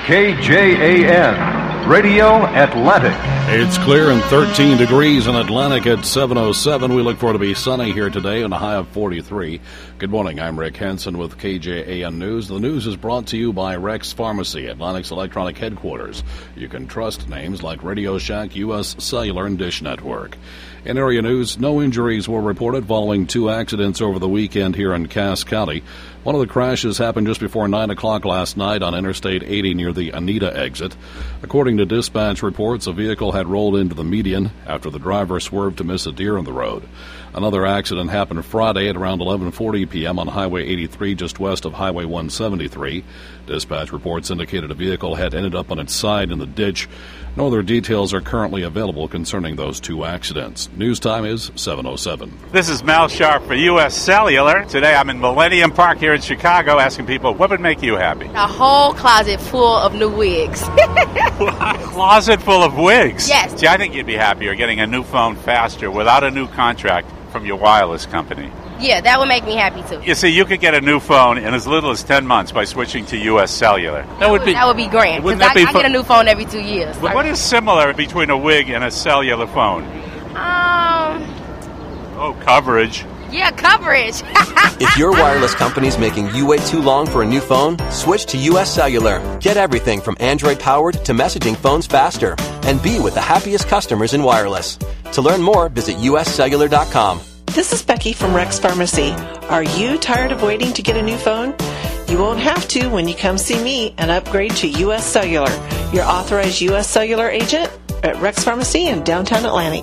KJAN, Radio Atlantic. It's clear and 13 degrees in Atlantic at 7:07. We look forward to be sunny here today and a high of 43. Good morning. I'm Rick Henson with KJAN News. The news is brought to you by Rex Pharmacy, Atlantic's electronic headquarters. You can trust names like Radio Shack, U.S. Cellular, and Dish Network. In area news, no injuries were reported following two accidents over the weekend here in Cass County. One of the crashes happened just before 9 o'clock last night on Interstate 80 near the Anita exit. According to dispatch reports, a vehicle had rolled into the median after the driver swerved to miss a deer on the road. Another accident happened Friday at around 11:40 p.m. on Highway 83 just west of Highway 173. Dispatch reports indicated a vehicle had ended up on its side in the ditch. No other details are currently available concerning those two accidents. News time is 7:07. This is Mel Sharp for U.S. Cellular. Today I'm in Millennium Park here in Chicago asking people, what would make you happy? A whole closet full of new wigs. A closet full of wigs? Yes. See, I think you'd be happier getting a new phone faster without a new contract from your wireless company. Yeah, that would make me happy too. You see, you could get a new phone in as little as 10 months by switching to U.S. Cellular. That would be grand. Because I get a new phone every 2 years. But what is similar between a wig and a cellular phone? Coverage. Yeah, coverage. If your wireless company's making you wait too long for a new phone, switch to U.S. Cellular. Get everything from Android-powered to messaging phones faster. And be with the happiest customers in wireless. To learn more, visit uscellular.com. This is Becky from Rex Pharmacy. Are you tired of waiting to get a new phone? You won't have to when you come see me and upgrade to U.S. Cellular, your authorized U.S. Cellular agent at Rex Pharmacy in downtown Atlantic.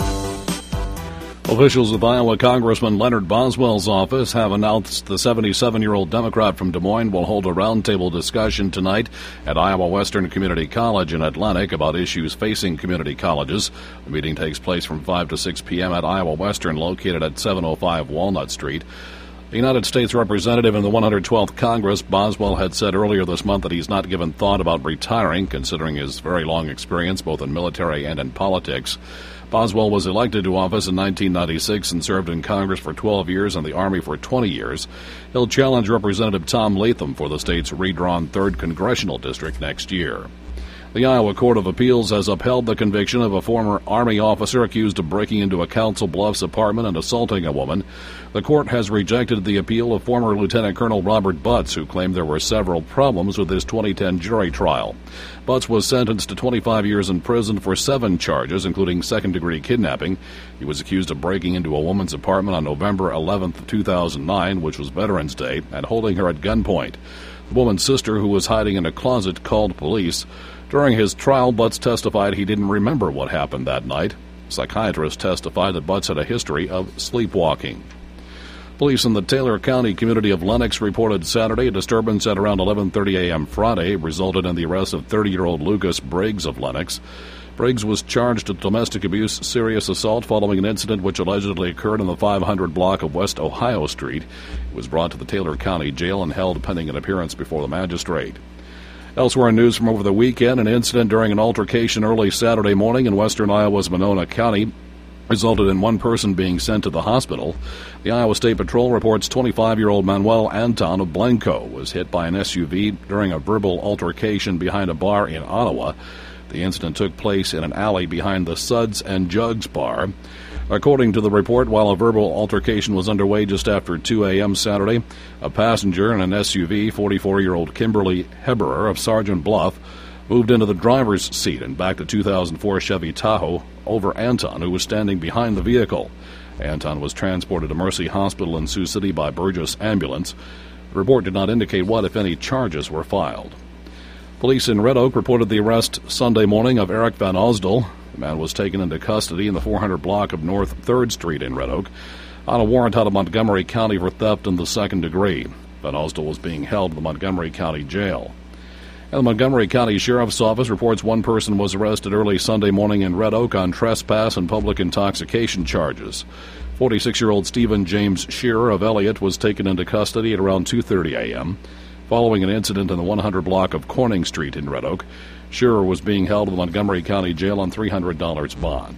Officials of Iowa Congressman Leonard Boswell's office have announced the 77-year-old Democrat from Des Moines will hold a roundtable discussion tonight at Iowa Western Community College in Atlantic about issues facing community colleges. The meeting takes place from 5 to 6 p.m. at Iowa Western, located at 705 Walnut Street. The United States representative in the 112th Congress, Boswell, had said earlier this month that he's not given thought about retiring, considering his very long experience both in military and in politics. Boswell was elected to office in 1996 and served in Congress for 12 years and the Army for 20 years. He'll challenge Representative Tom Latham for the state's redrawn 3rd Congressional District next year. The Iowa Court of Appeals has upheld the conviction of a former Army officer accused of breaking into a Council Bluffs apartment and assaulting a woman. The court has rejected the appeal of former Lieutenant Colonel Robert Butts, who claimed there were several problems with his 2010 jury trial. Butts was sentenced to 25 years in prison for 7 charges, including second-degree kidnapping. He was accused of breaking into a woman's apartment on November 11, 2009, which was Veterans Day, and holding her at gunpoint. The woman's sister, who was hiding in a closet, called police. During his trial, Butts testified he didn't remember what happened that night. Psychiatrists testified that Butts had a history of sleepwalking. Police in the Taylor County community of Lenox reported Saturday a disturbance at around 11:30 a.m. Friday resulted in the arrest of 30-year-old Lucas Briggs of Lenox. Briggs was charged with domestic abuse, serious assault following an incident which allegedly occurred in the 500 block of West Ohio Street. He was brought to the Taylor County Jail and held pending an appearance before the magistrate. Elsewhere in news from over the weekend, an incident during an altercation early Saturday morning in western Iowa's Monona County resulted in one person being sent to the hospital. The Iowa State Patrol reports 25-year-old Manuel Anton of Blanco was hit by an SUV during a verbal altercation behind a bar in Ottawa. The incident took place in an alley behind the Suds and Jugs bar. According to the report, while a verbal altercation was underway just after 2 a.m. Saturday, a passenger in an SUV, 44-year-old Kimberly Heberer of Sergeant Bluff, moved into the driver's seat and backed a 2004 Chevy Tahoe over Anton, who was standing behind the vehicle. Anton was transported to Mercy Hospital in Sioux City by Burgess Ambulance. The report did not indicate what, if any, charges were filed. Police in Red Oak reported the arrest Sunday morning of Eric Van Osdel. The man was taken into custody in the 400 block of North 3rd Street in Red Oak on a warrant out of Montgomery County for theft in the 2nd degree. Van Osdel was being held in the Montgomery County Jail. And the Montgomery County Sheriff's Office reports one person was arrested early Sunday morning in Red Oak on trespass and public intoxication charges. 46-year-old Stephen James Shearer of Elliott was taken into custody at around 2:30 a.m. Following an incident in the 100 block of Corning Street in Red Oak, Shearer was being held in the Montgomery County Jail on $300 bond.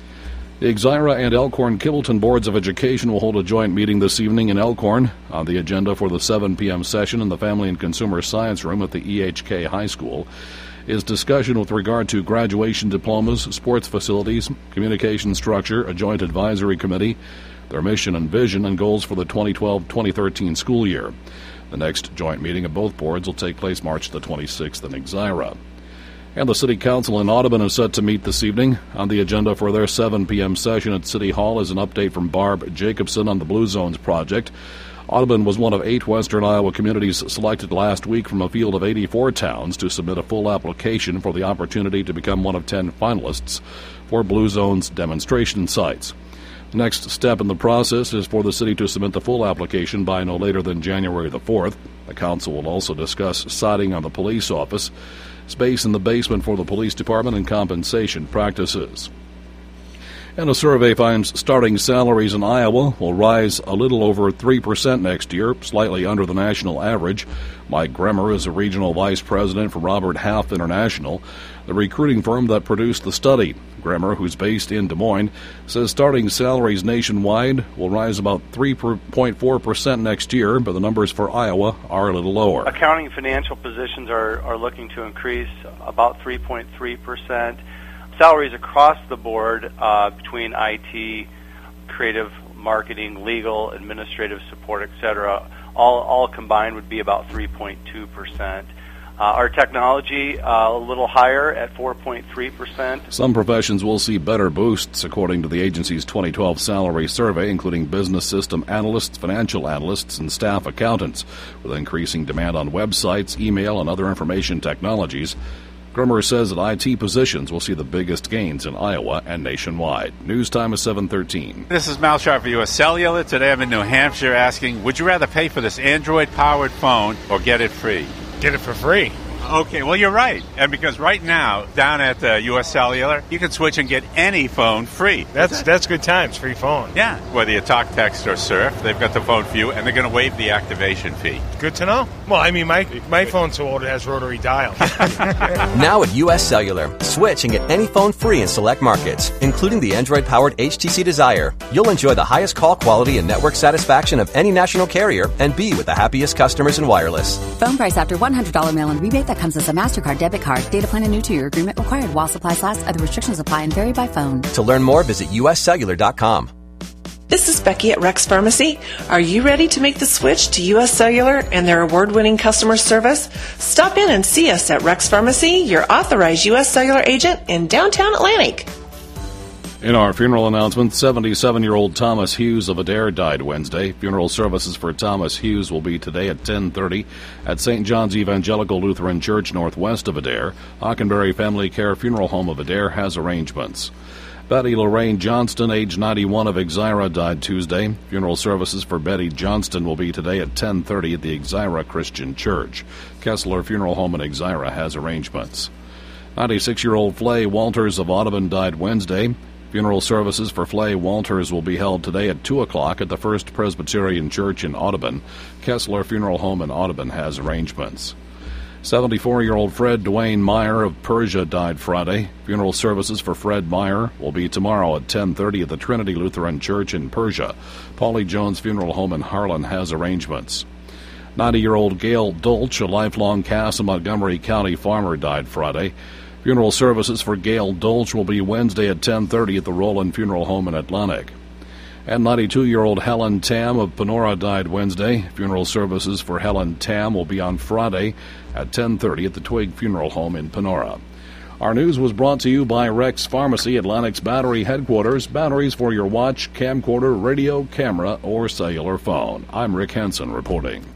The Exira and Elkhorn-Kibbleton Boards of Education will hold a joint meeting this evening in Elkhorn. On the agenda for the 7 p.m. session in the Family and Consumer Science Room at the EHK High School is discussion with regard to graduation diplomas, sports facilities, communication structure, a joint advisory committee, their mission and vision, and goals for the 2012-2013 school year. The next joint meeting of both boards will take place March the 26th in Exira. And the City Council in Audubon is set to meet this evening. On the agenda for their 7 p.m. session at City Hall is an update from Barb Jacobson on the Blue Zones project. Audubon was one of 8 western Iowa communities selected last week from a field of 84 towns to submit a full application for the opportunity to become one of 10 finalists for Blue Zones demonstration sites. The next step in the process is for the city to submit the full application by no later than January the 4th. The council will also discuss siding on the police office, space in the basement for the police department, and compensation practices. And a survey finds starting salaries in Iowa will rise a little over 3% next year, slightly under the national average. Mike Gremmer is a regional vice president for Robert Half International, the recruiting firm that produced the study. Gremmer, who's based in Des Moines, says starting salaries nationwide will rise about 3.4% next year, but the numbers for Iowa are a little lower. Accounting and financial positions are looking to increase about 3.3%. Salaries across the board between IT, creative, marketing, legal, administrative support, etc., all combined would be about 3.2%. Our technology a little higher at 4.3%. Some professions will see better boosts, according to the agency's 2012 salary survey, including business system analysts, financial analysts, and staff accountants, with increasing demand on websites, email, and other information technologies. Grimmer says that IT positions will see the biggest gains in Iowa and nationwide. News time is 7:13. This is Mal Sharp for U.S. Cellular. Today I'm in New Hampshire asking, would you rather pay for this Android-powered phone or get it free? Get it for free. Okay, well, you're right. And because right now, down at U.S. Cellular, you can switch and get any phone free. That's good times, free phone. Yeah, whether you talk, text, or surf, they've got the phone for you, and they're going to waive the activation fee. Good to know. Well, I mean, my phone's so old it has rotary dial. Now at U.S. Cellular, switch and get any phone free in select markets, including the Android-powered HTC Desire. You'll enjoy the highest call quality and network satisfaction of any national carrier and be with the happiest customers in wireless. Phone price after $100 mail-in rebate that comes as a MasterCard debit card. Data plan and new to your agreement required while supplies last. Other restrictions apply and vary by phone. To learn more, visit uscellular.com. This is Becky at Rex Pharmacy. Are you ready to make the switch to U.S. Cellular and their award-winning customer service? Stop in and see us at Rex Pharmacy, your authorized U.S. Cellular agent in downtown Atlantic. In our funeral announcement, 77-year-old Thomas Hughes of Adair died Wednesday. Funeral services for Thomas Hughes will be today at 10:30 at St. John's Evangelical Lutheran Church northwest of Adair. Hockenberry Family Care Funeral Home of Adair has arrangements. Betty Lorraine Johnston, age 91, of Exira, died Tuesday. Funeral services for Betty Johnston will be today at 10:30 at the Exira Christian Church. Kessler Funeral Home in Exira has arrangements. 96-year-old Flay Walters of Audubon died Wednesday. Funeral services for Flay Walters will be held today at 2 o'clock at the First Presbyterian Church in Audubon. Kessler Funeral Home in Audubon has arrangements. 74-year-old Fred Dwayne Meyer of Persia died Friday. Funeral services for Fred Meyer will be tomorrow at 10:30 at the Trinity Lutheran Church in Persia. Paulie Jones Funeral Home in Harlan has arrangements. 90-year-old Gail Dolch, a lifelong Cass and Montgomery County farmer, died Friday. Funeral services for Gail Dolch will be Wednesday at 10:30 at the Roland Funeral Home in Atlantic. And 92-year-old Helen Tam of Panora died Wednesday. Funeral services for Helen Tam will be on Friday at 10:30 at the Twig Funeral Home in Panora. Our news was brought to you by Rex Pharmacy, Atlantic's battery headquarters. Batteries for your watch, camcorder, radio, camera, or cellular phone. I'm Rick Henson reporting.